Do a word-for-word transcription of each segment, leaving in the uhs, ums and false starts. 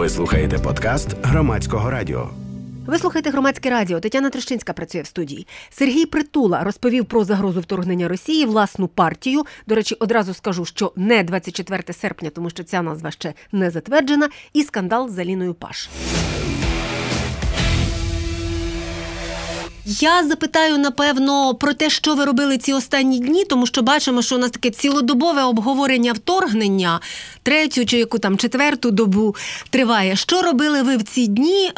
Ви слухаєте подкаст Громадського радіо. Ви слухаєте Громадське радіо. Тетяна Трещинська працює в студії. Сергій Притула розповів про загрозу вторгнення Росії, власну партію. До речі, одразу скажу, що не двадцять четвертого серпня, тому що ця назва ще не затверджена, і скандал з Аліною Паш. Я запитаю, напевно, про те, що ви робили ці останні дні, тому що бачимо, що у нас таке цілодобове обговорення вторгнення, третю чи яку там четверту добу триває. Що робили ви в ці дні?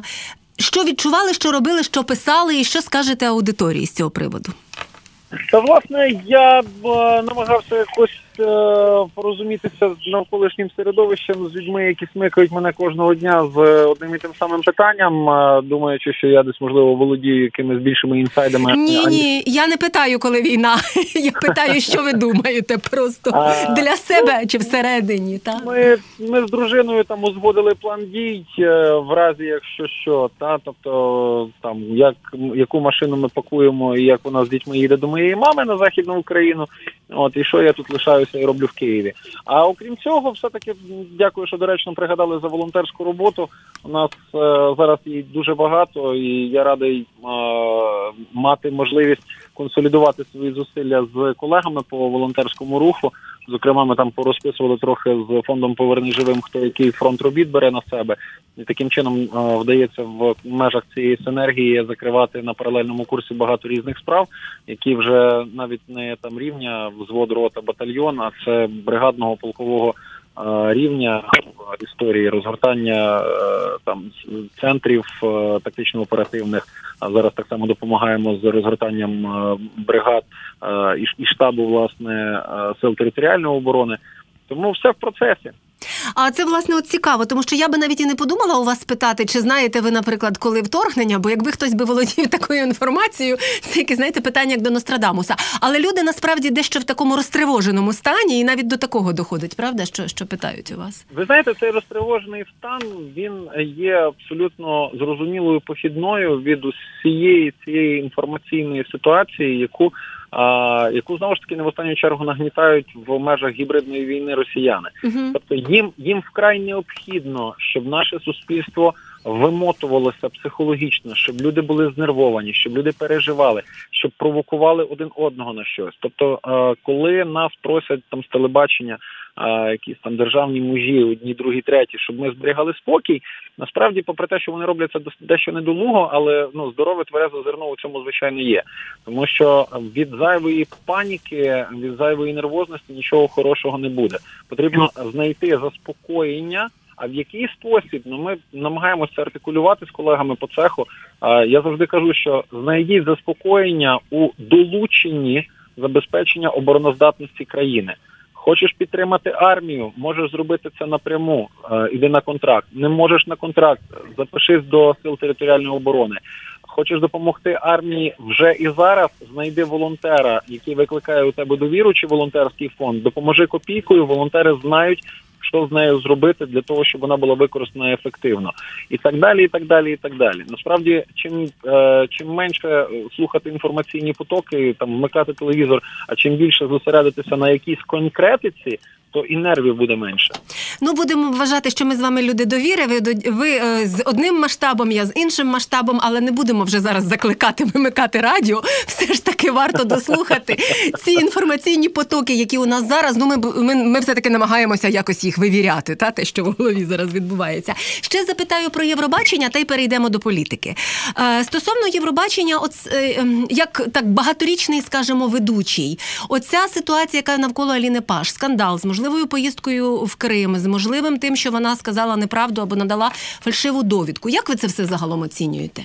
Що відчували, що робили, що писали, і що скажете аудиторії з цього приводу? Та, власне, я б е, намагався якось е, порозумітися з навколишнім середовищем, з людьми, які смикають мене кожного дня з одним і тим самим питанням, е, думаючи, що я десь, можливо, володію якимись більшими інсайдами. Ні, ні, я не питаю, коли війна. Я питаю, що ви думаєте просто а, для себе чи всередині, так? Ми, ми з дружиною там узгодили план дій е, в разі, якщо що, та, тобто, там, як, яку машину ми пакуємо і як вона з дітьми їде до моєї мами на Західну Україну, от, і що я тут лишаюся і роблю в Києві. А окрім цього, все-таки, дякую, що доречно пригадали за волонтерську роботу. У нас е, зараз її дуже багато, і я радий е, мати можливість консолідувати свої зусилля з колегами по волонтерському руху. Зокрема, ми там порозписували трохи з фондом «Поверни живим», хто який фронт робіт бере на себе. І таким чином е, вдається в межах цієї синергії закривати на паралельному курсі багато різних справ, які вже навіть не там рівня взвод, рота, батальйон, а це бригадного полкового е, рівня в історії розгортання е, там центрів е, тактично-оперативних. А зараз так само допомагаємо з розгортанням е, бригад е, і, і штабу, власне, е, сил територіальної оборони. Тому все в процесі. А це, власне, от цікаво, тому що я би навіть і не подумала у вас спитати, чи знаєте ви, наприклад, коли вторгнення, бо якби хтось би володів такою інформацією, це якесь, знаєте, питання, як до Нострадамуса. Але люди, насправді, дещо в такому розтривоженому стані, і навіть до такого доходить, правда, що, що питають у вас? Ви знаєте, цей розтривожений стан, він є абсолютно зрозумілою похідною від усієї цієї інформаційної ситуації, яку А, яку, знову ж таки, не в останню чергу нагнітають в межах гібридної війни росіяни. Uh-huh. Тобто їм, їм вкрай необхідно, щоб наше суспільство вимотувалося психологічно, щоб люди були знервовані, щоб люди переживали, щоб провокували один одного на щось. Тобто, а, коли нас просять там з телебачення а, якісь там державні мужі, одні, другі, треті, щоб ми зберігали спокій, насправді, попри те, що вони роблять це дещо недолуго, але ну, здорове тверезе зерно у цьому, звичайно, є. Тому що від зайвої паніки, від зайвої нервозності нічого хорошого не буде. Потрібно знайти заспокоєння, а в який спосіб? Ну, ми намагаємося артикулювати з колегами по цеху. Я завжди кажу, що знайдіть заспокоєння у долученні забезпечення обороноздатності країни. Хочеш підтримати армію, можеш зробити це напряму, е, іди на контракт. Не можеш на контракт, запишись до сил територіальної оборони. Хочеш допомогти армії вже і зараз, знайди волонтера, який викликає у тебе довіру, чи волонтерський фонд, допоможи копійкою, волонтери знають, що з нею зробити для того, щоб вона була використана ефективно. І так далі, і так далі, і так далі. Насправді, чим, е, чим менше слухати інформаційні потоки, там, вмикати телевізор, а чим більше зосередитися на якійсь конкретиці, то і нервів буде менше. Ну, будемо вважати, що ми з вами люди довіри. Ви, ви е, з одним масштабом, я з іншим масштабом, але не будемо вже зараз закликати вимикати радіо. Все ж таки варто дослухати ці інформаційні потоки, які у нас зараз. Ну, ми, ми, ми все-таки намагаємося якось їх вивіряти, та, те, що в голові зараз відбувається. Ще запитаю про Євробачення, та й перейдемо до політики. Е, стосовно Євробачення, от, е, як так багаторічний, скажімо, ведучий, оця ситуація, яка навколо Аліни Паш, скандал з можливою поїздкою в Крим, з можливим тим, що вона сказала неправду або надала фальшиву довідку. Як ви це все загалом оцінюєте?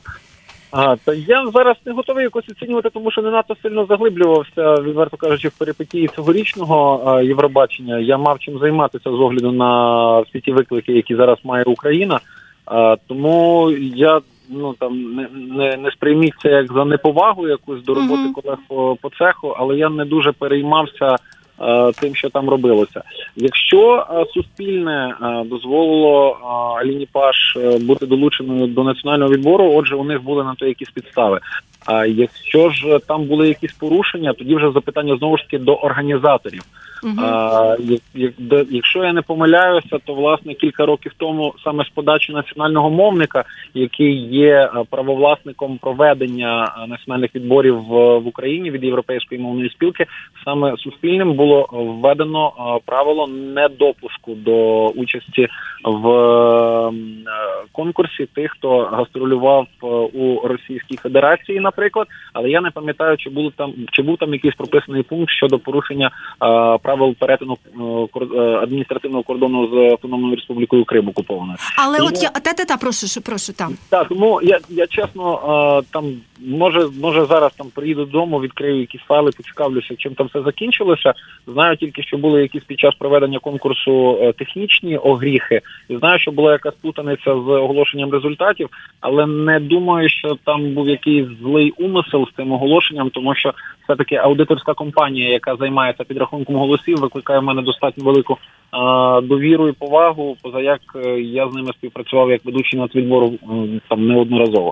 А, та я зараз не готовий якось оцінювати, тому що не надто сильно заглиблювався, відверто кажучи, в перипетії цьогорічного а, Євробачення. Я мав чим займатися з огляду на всі ті виклики, які зараз має Україна. А, тому я ну там не, не, не сприйміть це як за неповагу якусь до роботи uh-huh. колег по, по цеху, але я не дуже переймався тим, що там робилося. Якщо Суспільне дозволило Аліні Паш бути долученою до національного відбору, отже, у них були на то якісь підстави. А якщо ж там були якісь порушення, тоді вже запитання знову ж таки до організаторів. Uh-huh. А, як, як, до, якщо я не помиляюся, то власне кілька років тому саме з подачі національного мовника, який є правовласником проведення національних відборів в, в Україні від Європейської мовної спілки, саме Суспільним було введено а, правило недопуску до участі в а, конкурсі тих, хто гастролював у Російській Федерації, наприклад, але я не пам'ятаю, чи був там, чи був там якийсь прописаний пункт щодо порушення а, правил перетину а, адміністративного кордону з Автономною Республікою Крим окупованою. Але тому, от я та-та-та, прошу, прошу там. Так, тому я, я чесно, а, там може, може зараз там приїду додому, відкрию якісь файли, поцікавлюся, чим там все закінчилося. Знаю тільки, що були якісь під час проведення конкурсу технічні огріхи, і знаю, що була якась плутаниця з оголошенням результатів, але не думаю, що там був якийсь злий умисел з цим оголошенням, тому що все-таки аудиторська компанія, яка займається підрахунком голосів, викликає в мене достатньо велику а, довіру і повагу, позаяк я з ними співпрацював як ведучий нацвідбору там неодноразово.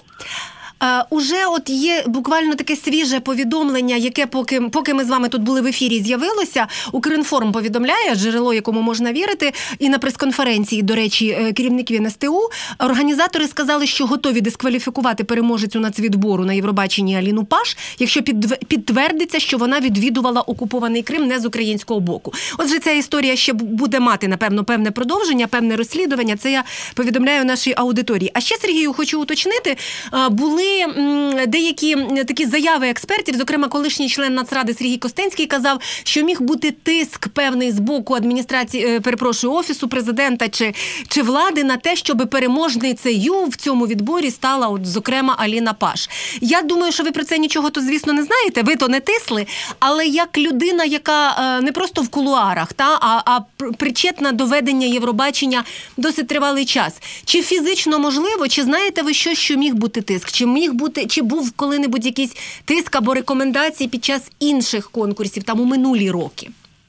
Uh, уже от є буквально таке свіже повідомлення, яке поки, поки ми з вами тут були в ефірі, з'явилося. Укрінформ повідомляє, джерело, якому можна вірити, і на прес-конференції, до речі, керівників ен ес те у, організатори сказали, що готові дискваліфікувати переможецю нацвідбору на Євробаченні Аліну Паш, якщо підтвердиться, що вона відвідувала окупований Крим не з українського боку. Отже, ця історія ще буде мати, напевно, певне продовження, певне розслідування. Це я повідомляю нашій аудиторії. А ще, Сергію, хочу уточнити, були деякі такі заяви експертів, зокрема, колишній член Нацради Сергій Костенський казав, що міг бути тиск певний з боку адміністрації, перепрошую, Офісу Президента чи, чи влади на те, щоб переможницею в цьому відборі стала, от, зокрема, Аліна Паш. Я думаю, що ви про це нічого, то, звісно, не знаєте, ви то не тисли, але як людина, яка не просто в кулуарах, та, а, а причетна до ведення Євробачення досить тривалий час. Чи фізично можливо, чи знаєте ви щось, що міг бути тиск? Чи міг бути, чи був коли-небудь якийсь тиск або рекомендації під час інших конкурсів, там у минулі роки?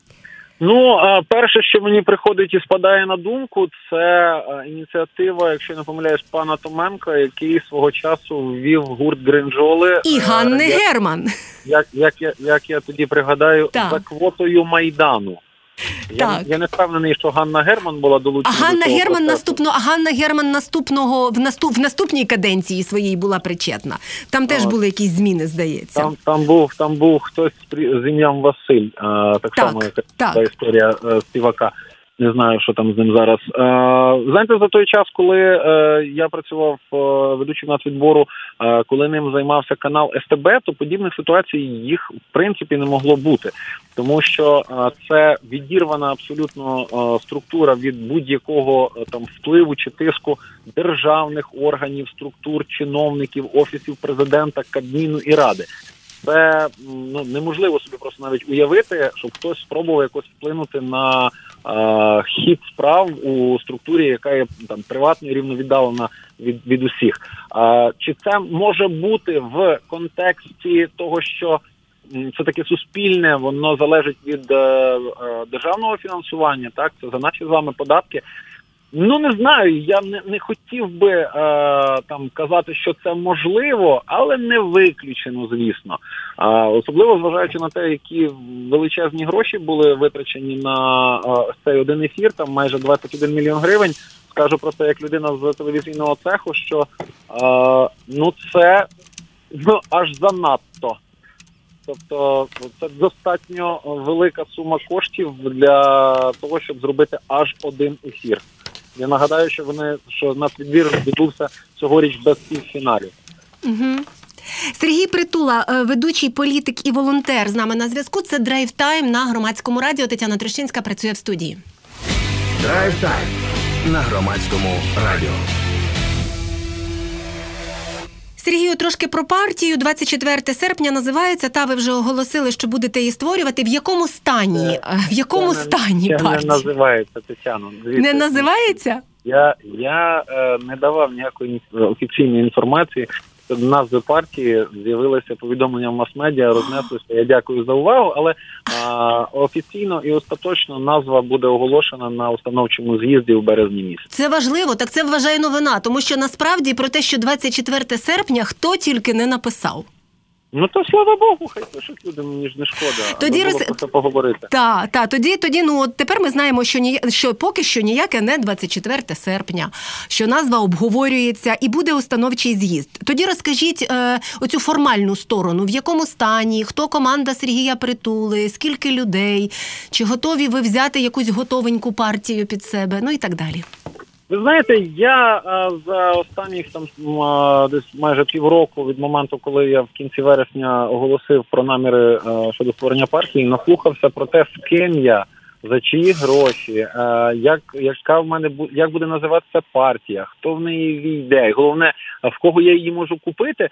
Ну, перше, що мені приходить і спадає на думку, це ініціатива, якщо не помиляюсь, пана Томенка, який свого часу ввів гурт Гринджоли. І Ганни як, Герман. Як, як, як, як я тоді пригадаю, так. за квотою Майдану. Я, я не впевнений, що Ганна Герман була долучена. А Ганна до Герман наступно, а Ганна Герман наступного в наступ в наступній каденції своїй була причетна. Там теж а, були якісь зміни, здається. Там там був там був хтось з ім'ям Василь, а, так, так само як та історія а, співака. Не знаю, що там з ним зараз. Е, знаєте, за той час, коли е, я працював е, ведучим нацвідбору, е, коли ним займався канал ес те бе, то подібних ситуацій їх, в принципі, не могло бути. Тому що е, це відірвана абсолютно е, структура від будь-якого е, там впливу чи тиску державних органів, структур, чиновників, офісів президента, Кабміну і Ради. Це ну, неможливо собі просто навіть уявити, щоб хтось спробував якось вплинути на е, хід справ у структурі, яка є там приватною, рівно віддалена від, від усіх. Е, чи це може бути в контексті того, що це таке суспільне, воно залежить від е, е, державного фінансування, так, це за наші з вами податки? Ну, не знаю, я не, не хотів би е, там казати, що це можливо, але не виключено, звісно. Е, особливо зважаючи на те, які величезні гроші були витрачені на е, цей один ефір, там майже двадцять один мільйон гривень. Скажу просто як людина з телевізійного цеху, що е, ну це ну, аж занадто. Тобто це достатньо велика сума коштів для того, щоб зробити аж один ефір. Я нагадаю, що вони що нацвідбір відбувся цьогоріч без півфіналів. Угу. Сергій Притула, ведучий політик і волонтер, з нами на зв'язку. Це Драйв Тайм на Громадському радіо. Тетяна Трещинська працює в студії. Драйв Тайм на Громадському радіо. Сергію, трошки про партію. двадцять четвертого серпня називається, та ви вже оголосили, що будете її створювати. В якому стані? В якому це стані не, партія? Це не називається, Тетяно. Звідси. Не називається? Я, я е, не давав ніякої офіційної інформації назви партії з'явилися повідомлення в мас-медіа, рознеслися. Я дякую за увагу, але а, офіційно і остаточно назва буде оголошена на установчому з'їзді в березні місяці. Це важливо, так це вважаю новина, тому що насправді про те, що двадцять четверте серпня, хто тільки не написав. Ну, то слава Богу, хай пишуть люди, мені ж не шкода. Тоді було роз... про це поговорити. Так, та, тоді, тоді, ну, от тепер ми знаємо, що, ні... що поки що ніяке не двадцять четверте серпня, що назва обговорюється і буде установчий з'їзд. Тоді розкажіть е, оцю формальну сторону, в якому стані, хто команда Сергія Притули, скільки людей, чи готові ви взяти якусь готовеньку партію під себе, ну і так далі. Ви знаєте, я а, за останніх там а, десь майже півроку від моменту, коли я в кінці вересня оголосив про наміри а, щодо створення партії, наслухався про те, з ким я, за чиї гроші, а, як, яка в мене як буде називатися партія, хто в неї війде, і головне, в кого я її можу купити.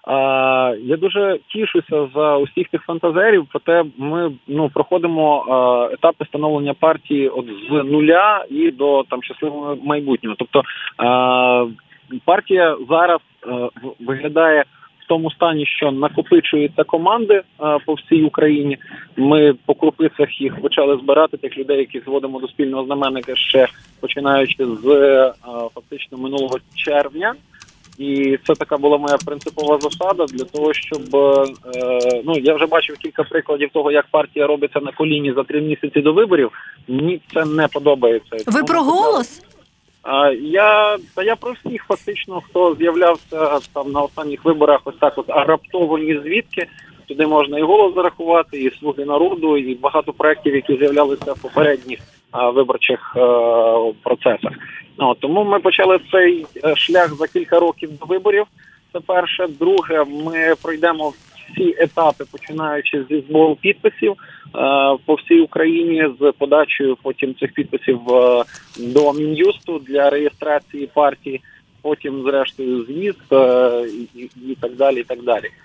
А, я дуже тішуся за усіх тих фантазерів, проте ми ну проходимо а, етапи становлення партії от з нуля і до там щасливого майбутнього. Тобто а, партія зараз а, виглядає в тому стані, що накопичуються команди а, по всій Україні. Ми по крупицях їх почали збирати, тих людей, яких зводимо до спільного знаменника ще починаючи з а, фактично минулого червня. І це така була моя принципова засада для того, щоб, е, ну, я вже бачив кілька прикладів того, як партія робиться на коліні за три місяці до виборів. Мені це не подобається. Ви про «Голос»? А, я, та я про всіх фактично, хто з'являвся там на останніх виборах ось так от, а раптово ні звідки. Туди можна і «Голос» зарахувати, і «Слуги народу», і багато проєктів, які з'являлися в попередніх а, виборчих а, процесах. Ну, тому ми почали цей шлях за кілька років до виборів. Це перше. Друге, ми пройдемо всі етапи, починаючи зі збору підписів а, по всій Україні, з подачею потім цих підписів а, до Мін'юсту для реєстрації партії, потім, зрештою, з'їзд а, і, і так далі, і так далі.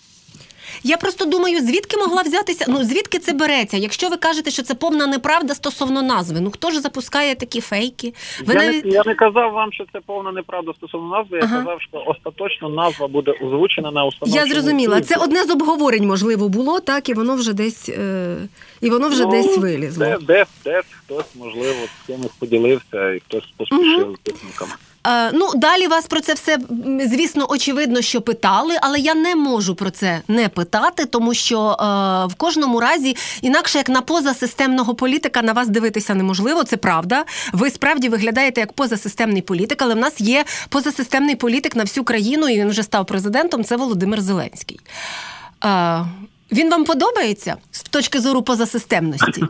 Я просто думаю, звідки могла взятися, ну звідки це береться? Якщо ви кажете, що це повна неправда стосовно назви, ну хто ж запускає такі фейки? Ви я, навіть... не, я не казав вам, що це повна неправда стосовно назви, я ага. казав, що остаточно назва буде озвучена на установчому. Я зрозуміла, це одне з обговорень, можливо, було, так, і воно вже десь, е... і воно вже ну, десь вилізло. Десь, десь, десь хтось, можливо, з кимось поділився, і хтось поспішив угу. з техніками. Е, ну, далі вас про це все, звісно, очевидно, що питали, але я не можу про це не питати, тому що е, в кожному разі, інакше як на позасистемного політика, на вас дивитися неможливо, це правда. Ви справді виглядаєте як позасистемний політик, але в нас є позасистемний політик на всю країну, і він вже став президентом, це Володимир Зеленський. Е, він вам подобається з точки зору позасистемності?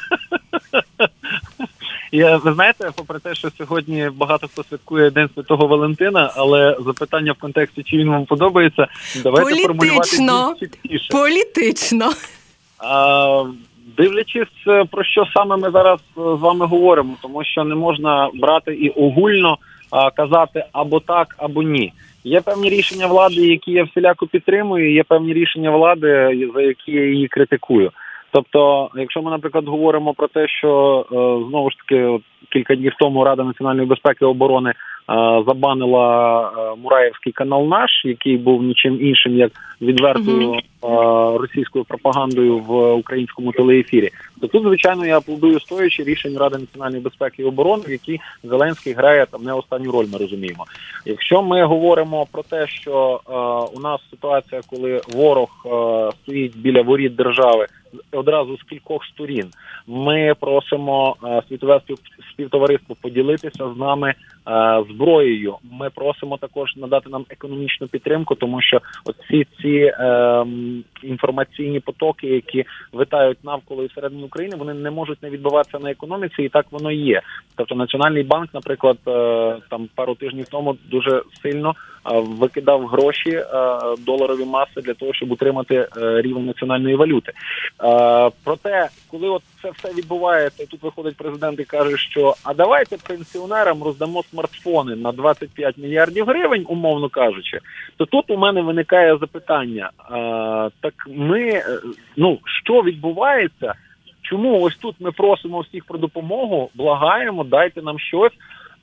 Я, ви знаєте, попри те, що сьогодні багато хто святкує День Святого Валентина, але запитання в контексті, чи він вам подобається, давайте формулювати більш чіткіше. Політично. А, дивлячись, про що саме ми зараз з вами говоримо, тому що не можна брати і огульно а, казати або так, або ні. Є певні рішення влади, які я всіляко підтримую, і є певні рішення влади, за які я її критикую. Тобто, якщо ми, наприклад, говоримо про те, що, знову ж таки, от, кілька днів тому Рада національної безпеки і оборони забанила Мураєвський канал «Наш», який був нічим іншим, як відвертою uh-huh. російською пропагандою в українському телеефірі, то тут, звичайно, я аплодую стоячи рішень Ради національної безпеки і оборони, в якій Зеленський грає там не останню роль, ми розуміємо. Якщо ми говоримо про те, що е, у нас ситуація, коли ворог е, стоїть біля воріт держави одразу з кількох сторін, ми просимо е, світове співтовариство поділитися з нами е, зброєю. Ми просимо також надати нам економічну підтримку, тому що оці ці е, інформаційні потоки, які витають навколо і всередині України, вони не можуть не відбуватися на економіці, і так воно і є. Тобто Національний банк, наприклад, е, там пару тижнів тому дуже сильно е, викидав гроші, е, доларові маси для того, щоб утримати е, рівень національної валюти. Е, проте, коли от це все відбувається, і тут виходить президент і каже, що а давайте пенсіонерам роздамо смартфони на двадцять п'ять мільярдів гривень, умовно кажучи, то тут у мене виникає запитання, а, так ми, ну, що відбувається, чому ось тут ми просимо всіх про допомогу, благаємо, дайте нам щось,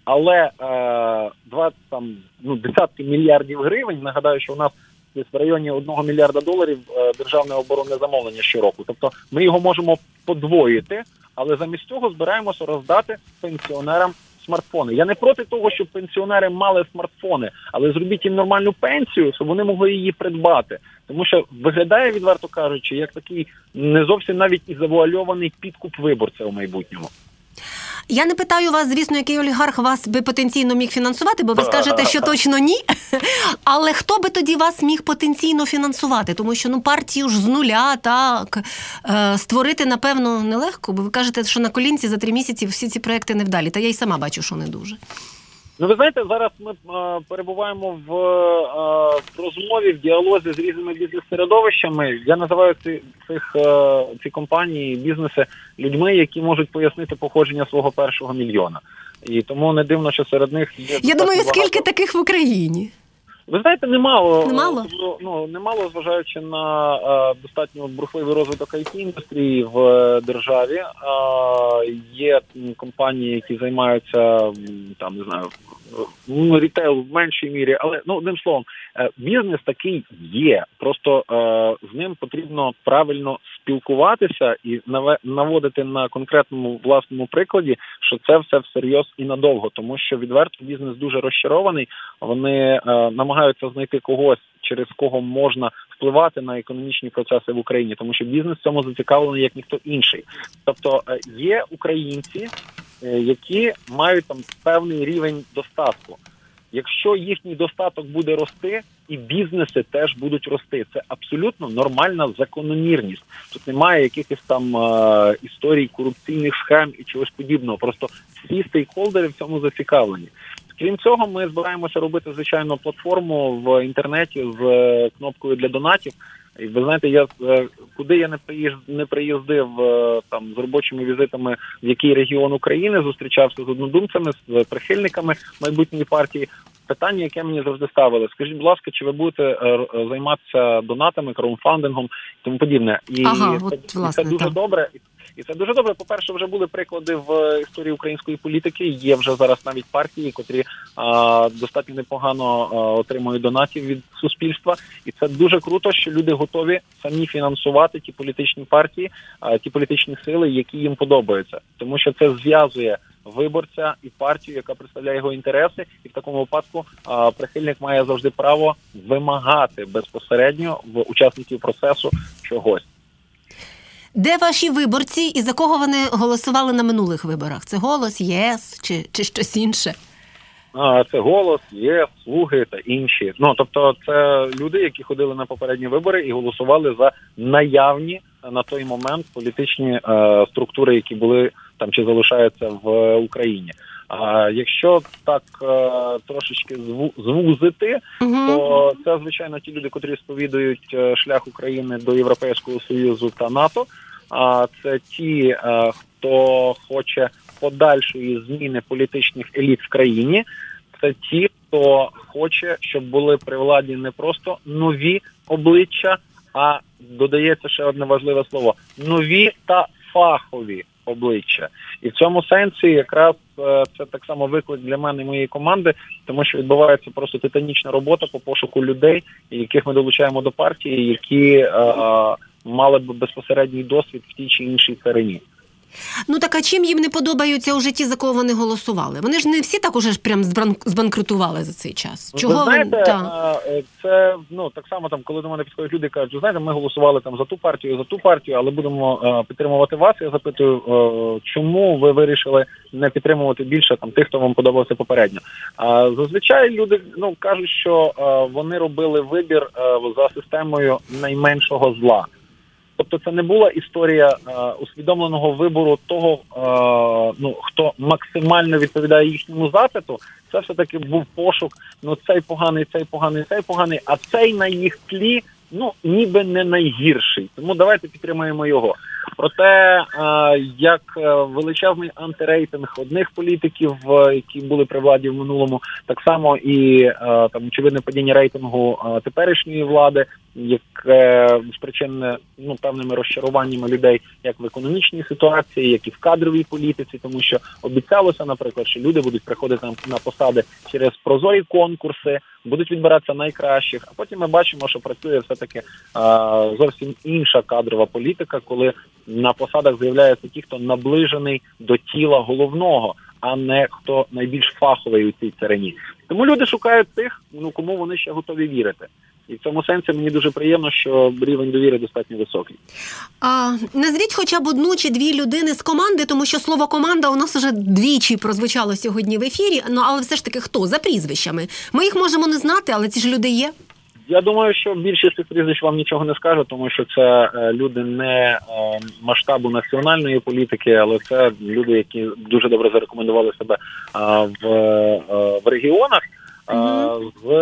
але е, двадцять там, ну, десятки мільярдів гривень, нагадаю, що у нас десь в районі одного мільярда доларів е, державне оборонне замовлення щороку. Тобто ми його можемо подвоїти, але замість цього збираємося роздати пенсіонерам смартфони. Я не проти того, щоб пенсіонери мали смартфони, але зробіть їм нормальну пенсію, щоб вони могли її придбати. Тому що виглядає, відверто кажучи, як такий не зовсім навіть і завуальований підкуп виборця у майбутньому. Я не питаю вас, звісно, який олігарх вас би потенційно міг фінансувати, бо ви скажете, що точно ні. Але хто би тоді вас міг потенційно фінансувати? Тому що, ну, партію ж з нуля, так, е, створити, напевно, нелегко, бо ви кажете, що на колінці за три місяці всі ці проекти невдалі. Та я й сама бачу, що не дуже. Ну, ви знаєте, зараз ми е, перебуваємо в, е, в розмові, в діалозі з різними бізнес-середовищами. Я називаю ці, цих, е, ці компанії, бізнеси людьми, які можуть пояснити походження свого першого мільйона. І тому не дивно, що серед них є... Я думаю, багато... скільки таких в Україні? Ви знаєте, немало, немало? Ну, немало, зважаючи на е, достатньо бурхливий розвиток ай ті-індустрії в е, державі. Е, є компанії, які займаються, там, не знаю, ну, рітейл в меншій мірі, але, ну, одним словом, е, бізнес такий є. Просто е, з ним потрібно правильно спілкуватися і наводити на конкретному власному прикладі, що це все всерйоз і надовго, тому що відверто бізнес дуже розчарований, вони е, намагаються знайти когось, через кого можна впливати на економічні процеси в Україні, тому що бізнес в цьому зацікавлений як ніхто інший. Тобто е, є українці, е, які мають там певний рівень достатку. Якщо їхній достаток буде рости, і бізнеси теж будуть рости. Це абсолютно нормальна закономірність. Тут немає якихось там е, історій корупційних схем і чогось подібного. Просто всі стейкхолдери в цьому зацікавлені. Крім цього, ми збираємося робити, звичайно, платформу в інтернеті з е, кнопкою для донатів. І ви знаєте, я е, куди я не приїзд, не приїздив е, там з робочими візитами, в який регіон України, зустрічався з однодумцями, з прихильниками майбутньої партії. Питання, яке мені завжди ставили: скажіть, будь ласка, чи ви будете е, займатися донатами, краудфандингом і тому подібне? І ага, це, от, власне, це дуже так. добре. І це дуже добре. По-перше, вже були приклади в історії української політики. Є вже зараз навіть партії, котрі а, достатньо непогано а, отримують донатів від суспільства. І це дуже круто, що люди готові самі фінансувати ті політичні партії, а, ті політичні сили, які їм подобаються. Тому що це зв'язує виборця і партію, яка представляє його інтереси. І в такому випадку а, прихильник має завжди право вимагати безпосередньо в учасників процесу чогось. Де ваші виборці і за кого вони голосували на минулих виборах? Це «Голос», ЄС чи, чи щось інше? А, це «Голос», ЄС, «Слуги» та інші. Ну, тобто це люди, які ходили на попередні вибори і голосували за наявні на той момент політичні е, структури, які були там чи залишаються в Україні. А якщо так е, трошечки зву, звузити, угу. то це, звичайно, ті люди, котрі сповідують е, шлях України до Європейського Союзу та НАТО. А це ті, е, хто хоче подальшої зміни політичних еліт в країні. Це ті, хто хоче, щоб були при владі не просто нові обличчя, а додається ще одне важливе слово – нові та фахові обличчя. І в цьому сенсі якраз е, це так само виклик для мене і моєї команди, тому що відбувається просто титанічна робота по пошуку людей, яких ми долучаємо до партії, які е, е, мали б безпосередній досвід в тій чи іншій царині. Ну так, а чим їм не подобаються уже ті, за кого вони голосували? Вони ж не всі так уже ж прям збанкрутували за цей час. Чого ви знаєте, ви... Та. це, ну, так само, там, коли до мене підходять люди і кажуть, знаєте, ми голосували там за ту партію, за ту партію, але будемо е, підтримувати вас. Я запитую, е, чому ви вирішили не підтримувати більше там тих, хто вам подобався попередньо. А зазвичай люди, ну, кажуть, що е, вони робили вибір е, за системою найменшого зла. Тобто це не була історія е, усвідомленого вибору того, е, ну, хто максимально відповідає їхньому запиту. Це все-таки був пошук, ну, цей поганий, цей поганий, цей поганий, а цей на їх тлі, ну, ніби не найгірший. Тому давайте підтримаємо його. Проте, е, як величезний антирейтинг одних політиків, які були при владі в минулому, так само і е, там очевидне падіння рейтингу е, теперішньої влади, яке спричинене ну, певними розчаруваннями людей як в економічній ситуації, як і в кадровій політиці, тому що обіцялося, наприклад, що люди будуть приходити на, на посади через прозорі конкурси, будуть відбиратися найкращих, а потім ми бачимо, що працює все-таки а, зовсім інша кадрова політика, коли на посадах з'являються ті, хто наближений до тіла головного, а не хто найбільш фаховий у цій царині. Тому люди шукають тих, ну, кому вони ще готові вірити. І в цьому сенсі мені дуже приємно, що рівень довіри достатньо високий. А, назвіть хоча б одну чи дві людини з команди, тому що слово «команда» у нас вже двічі прозвучало сьогодні в ефірі, ну, але все ж таки хто? За прізвищами. Ми їх можемо не знати, але ці ж люди є. Я думаю, що більшість цих прізвищ вам нічого не скаже, тому що це е, люди не е, масштабу національної політики, але це люди, які дуже добре зарекомендували себе е, в, е, в регіонах. Е, Mm-hmm. з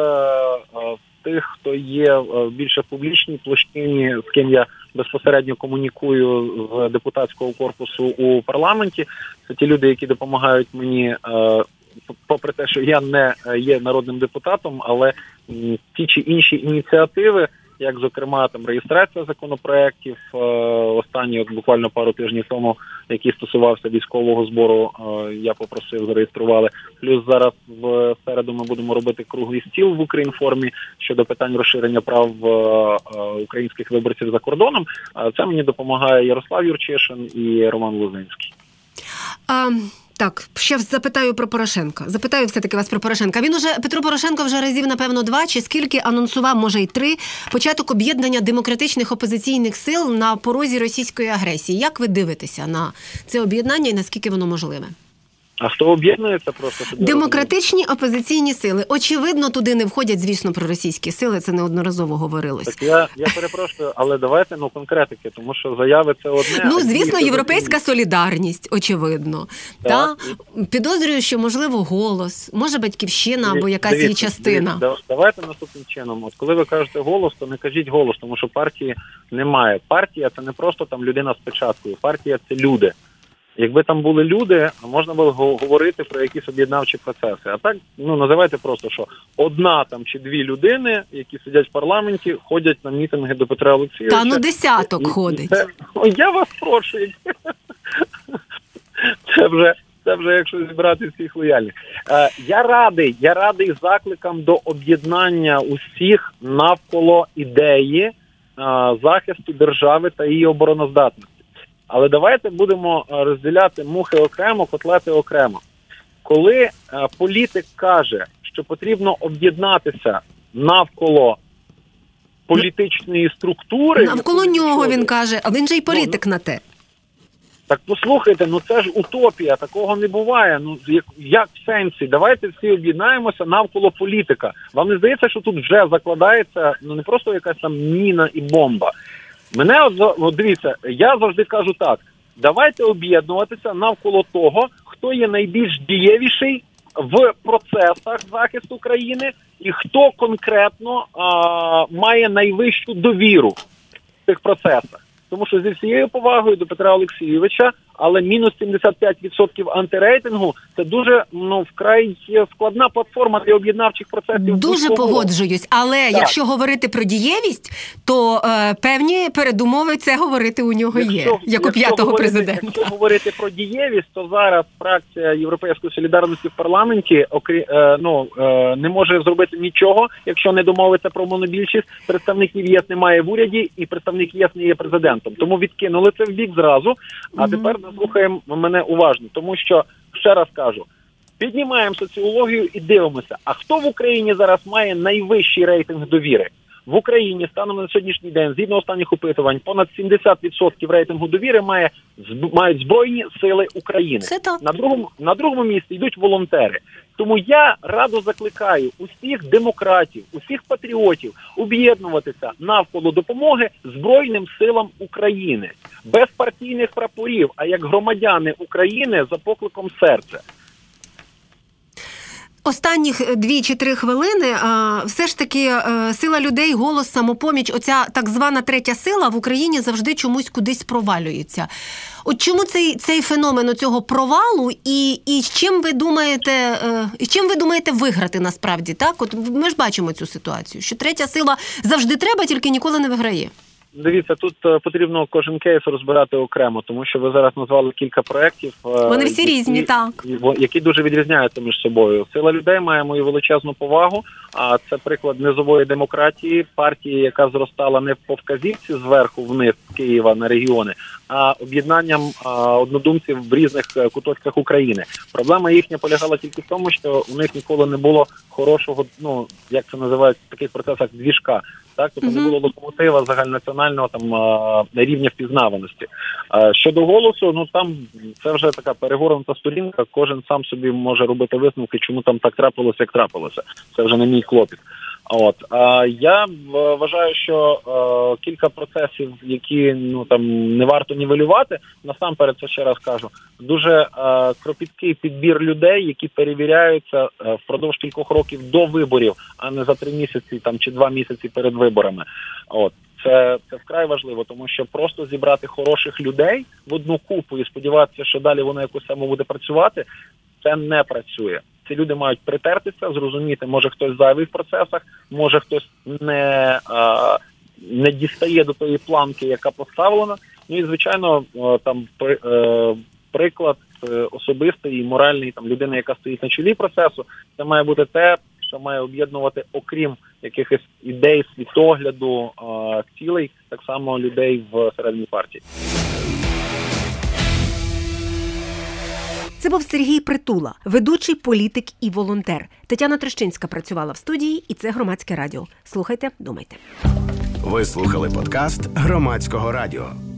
е, тих, хто є більше в публічній площині, з ким я безпосередньо комунікую з депутатського корпусу у парламенті, це ті люди, які допомагають мені, е, попри те, що я не є народним депутатом, але ті чи інші ініціативи, як, зокрема, там реєстрація законопроєктів, е, останні от буквально пару тижнів тому, який стосувався військового збору, е, я попросив, зареєстрували. Плюс зараз в середу ми будемо робити круглий стіл в Укрінформі щодо питань розширення прав е, українських виборців за кордоном. Е, це мені допомагає Ярослав Юрчишин і Роман Лозинський. А... Так, ще запитаю про Порошенка. Запитаю все-таки вас про Порошенка. Він уже, Петро Порошенко вже разів, напевно, два, чи скільки анонсував, може й три, початок об'єднання демократичних опозиційних сил на порозі російської агресії. Як ви дивитеся на це об'єднання і наскільки воно можливе? А хто об'єднується просто? Демократичні опозиційні сили. Очевидно, туди не входять, звісно, проросійські сили, це неодноразово говорилось. Так я, я перепрошую, але давайте, ну, конкретики, тому що заяви це одне. Ну, звісно, Європейська солідарність, очевидно. Так. Та? Підозрюю, що, можливо, «Голос», може, «Батьківщина» або якась дивіться, її частина. Дивіться, давайте наступним чином. От коли ви кажете «Голос», то не кажіть «Голос», тому що партії немає. Партія – це не просто там людина з печаткою. Партія – це люди. Якби там були люди, можна було говорити про якісь об'єднавчі процеси. А так, ну, називайте просто, що одна там чи дві людини, які сидять в парламенті, ходять на мітинги до Петра Олексійовича. Та ну десяток і, ходить. Це, о, я вас прошу. Це вже, це вже якщо зібрати всіх лояльних. Е, я радий, я радий закликам до об'єднання усіх навколо ідеї е, захисту держави та її обороноздатності. Але давайте будемо розділяти мухи окремо, котлети окремо. Коли е, політик каже, що потрібно об'єднатися навколо політичної структури... Навколо нього він каже, а він же й політик ну, на те. Так послухайте, ну це ж утопія, такого не буває. Ну як, як в сенсі? Давайте всі об'єднаємося навколо політика. Вам не здається, що тут вже закладається ну не просто якась там міна і бомба? Мене, от, от дивіться, я завжди кажу так, давайте об'єднуватися навколо того, хто є найбільш дієвіший в процесах захисту країни і хто конкретно а, має найвищу довіру в цих процесах. Тому що зі всією повагою до Петра Олексійовича, але мінус сімдесят п'ять відсотків антирейтингу – це дуже ну, вкрай складна платформа для об'єднавчих процесів. Дуже погоджуюсь, але так. Якщо говорити про дієвість, то е, певні передумови це говорити у нього якщо, є, як у п'ятого президента. Якщо говорити про дієвість, то зараз фракція Європейської солідарності в парламенті окрі, е, ну, е, не може зробити нічого, якщо не домовиться про монобільшість. Представників ЄС немає в уряді і представник ЄС не є президентом. Тому відкинули це в бік зразу, а mm-hmm. тепер слухаємо мене уважно, тому що, ще раз кажу, піднімаємо соціологію і дивимося, а хто в Україні зараз має найвищий рейтинг довіри? В Україні станом на сьогоднішній день, згідно останніх опитувань, понад сімдесят відсотків рейтингу довіри має, мають Збройні сили України. Це так. На другому, на другому місці йдуть волонтери. Тому я радо закликаю усіх демократів, усіх патріотів об'єднуватися навколо допомоги Збройним силам України. Без партійних прапорів, а як громадяни України за покликом серця. Останніх дві чи три хвилини все ж таки сила людей, голос, самопоміч, оця так звана третя сила в Україні завжди чомусь кудись провалюється. От чому цей, цей феномен цього провалу і, і чим ви думаєте, і чим ви думаєте виграти насправді, так? От ми ж бачимо цю ситуацію, що третя сила завжди треба, тільки ніколи не виграє. Дивіться, тут потрібно кожен кейс розбирати окремо, тому що ви зараз назвали кілька проєктів. Вони всі які, різні, так. Які дуже відрізняються між собою. Сила людей має мою величезну повагу, а це приклад низової демократії, партії, яка зростала не по вказівці зверху вниз з Києва на регіони, а об'єднанням а, однодумців в різних куточках України. Проблема їхня полягала тільки в тому, що у них ніколи не було хорошого, ну, як це називають в таких процесах, двіжка. Так, тобто uh-huh. не було локомотива загальнонаціонального там рівня впізнаваності. Щодо голосу, ну там це вже така перегорнута сторінка, кожен сам собі може робити висновки, чому там так трапилося, як трапилося. Це вже не мій клопіт. От а я вважаю, що е, кілька процесів, які ну там не варто нівелювати, насамперед, це ще раз кажу, дуже е, кропіткий підбір людей, які перевіряються е, впродовж кількох років до виборів, а не за три місяці там чи два місяці перед виборами. От це, це вкрай важливо, тому що просто зібрати хороших людей в одну купу і сподіватися, що далі воно якось само буде працювати, це не працює. Ці люди мають притертися, зрозуміти, може хтось зайвий в процесах, може хтось не, а, не дістає до тої планки, яка поставлена. Ну і, звичайно, там при, е, приклад особистий і моральний там людини, яка стоїть на чолі процесу, це має бути те, що має об'єднувати, окрім якихось ідей, світогляду, а, цілей, так само людей всередині партії. Це був Сергій Притула, ведучий, політик і волонтер. Тетяна Трещинська працювала в студії, і це Громадське радіо. Слухайте, думайте. Ви слухали подкаст Громадського радіо.